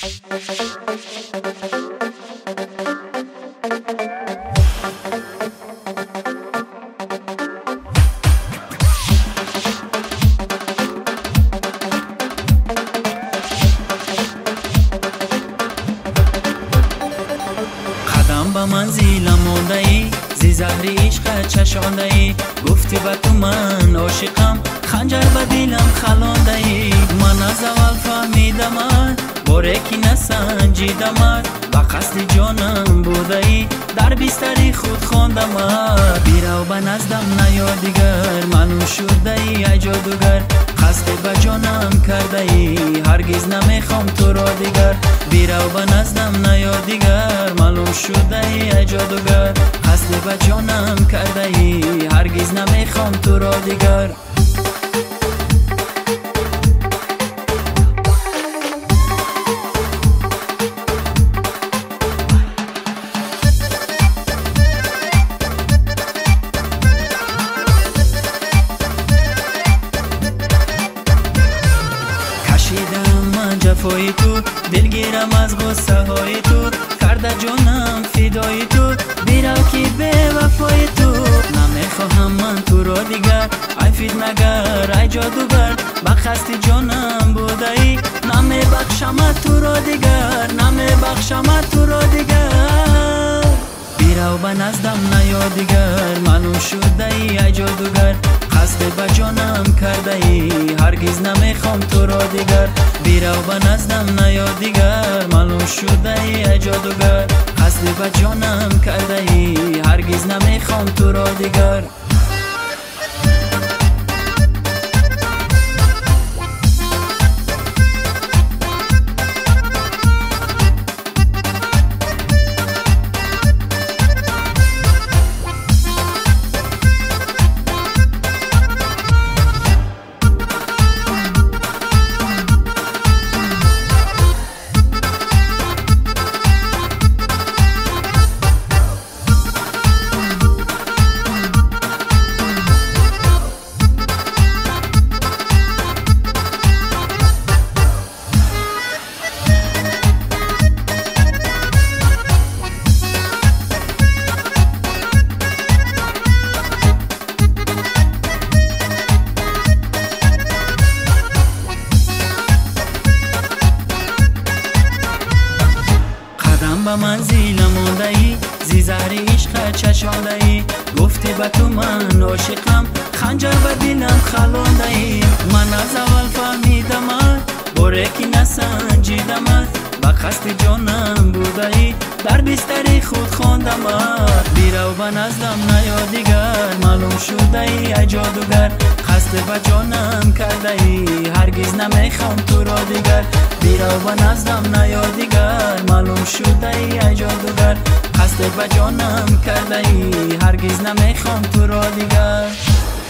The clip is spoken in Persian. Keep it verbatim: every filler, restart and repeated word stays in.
به منزیلم مانده ای، زی زهری عشق چشانده ای. گفتی به تو من عاشقم، خنجر به دلم خلانده ای. من از اول فهمیدم باره کی نسنجیدم، به قصد جانم بوده ای، در بستری خود خواندم. بیرو به نزدم نیا دیگر، معلوم شده ای ای جادوگر. قصد به جانم کرده ای، هرگز نمیخوام تو را دیگر. بیرو به نزدم نیا دیگر، معلوم شده ای ای جادوگر. قصد به جانم کرده ای، هرگز نمیخوام تو را دیگر. جفای تو دلگیرم از غصه های تو، کرده جانم فدای تو، بیرو که به وفای تو. نمیخواهم من تو را دیگر، ای فتنه‌گر ای جادوگر. به قصد جانم بوده ای، نمیبخشم تو را دیگر، نمیبخشم تو را دیگر. بیرو به نزدم نیا دیگر، معلوم شده ای ای جادوگر. قصد به جانم کرده ای، هرگز نمیخوام تو را دیگر. بیرو به نزدم نیا دیگر، معلوم شده ای ای جادوگر. قصد به جانم کرده ای، هرگز نمیخوام تو را دیگر. به منزیلم مانده ای، زی زهری عشق چشانده ای. گفتی به تو من عاشقم، خنجر به دلم خلانده ای. من از اول فهمیدم باره کی نسنجیدم، به قصد جانم بوده ای، در بستری خود خواندم. بیرو به نزدم نیا دیگر، معلوم شده ای ای جادوگر. قصد به جانم کرده ای، هرگز نمیخوام تو را دیگر. بیرو به نزدم نیا دیگر، معلوم شده ای ای جادوگر. قصد به جانم کرده ای، هرگز نمیخوام تو را دیگر.